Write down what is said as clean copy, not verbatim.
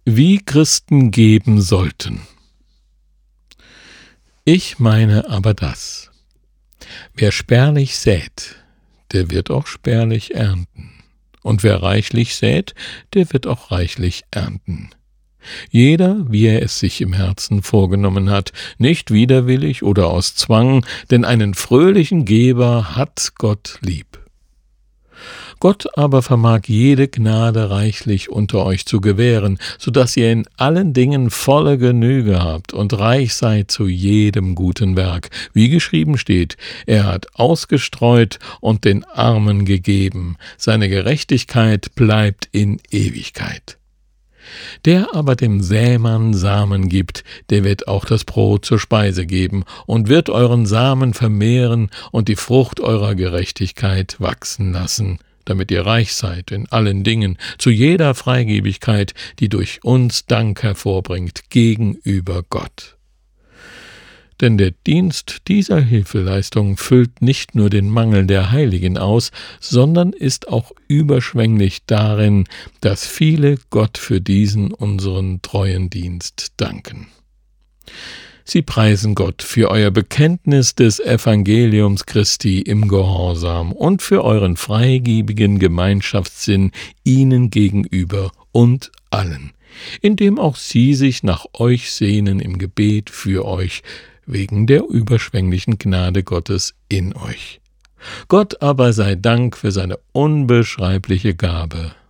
Wie Christen geben sollten. Ich meine aber das: Wer spärlich sät, der wird auch spärlich ernten. Und wer reichlich sät, der wird auch reichlich ernten. Jeder, wie er es sich im Herzen vorgenommen hat, nicht widerwillig oder aus Zwang, denn einen fröhlichen Geber hat Gott lieb. Gott aber vermag jede Gnade reichlich unter euch zu gewähren, so dass ihr in allen Dingen volle Genüge habt und reich seid zu jedem guten Werk. Wie geschrieben steht: Er hat ausgestreut und den Armen gegeben. Seine Gerechtigkeit bleibt in Ewigkeit. Der aber dem Sämann Samen gibt, der wird auch das Brot zur Speise geben und wird euren Samen vermehren und die Frucht eurer Gerechtigkeit wachsen lassen, damit ihr reich seid in allen Dingen, zu jeder Freigebigkeit, die durch uns Dank hervorbringt gegenüber Gott. Denn der Dienst dieser Hilfeleistung füllt nicht nur den Mangel der Heiligen aus, sondern ist auch überschwänglich darin, dass viele Gott für diesen unseren treuen Dienst danken. Sie preisen Gott für euer Bekenntnis des Evangeliums Christi im Gehorsam und für euren freigebigen Gemeinschaftssinn ihnen gegenüber und allen, indem auch sie sich nach euch sehnen im Gebet für euch, wegen der überschwänglichen Gnade Gottes in euch. Gott aber sei Dank für seine unbeschreibliche Gabe,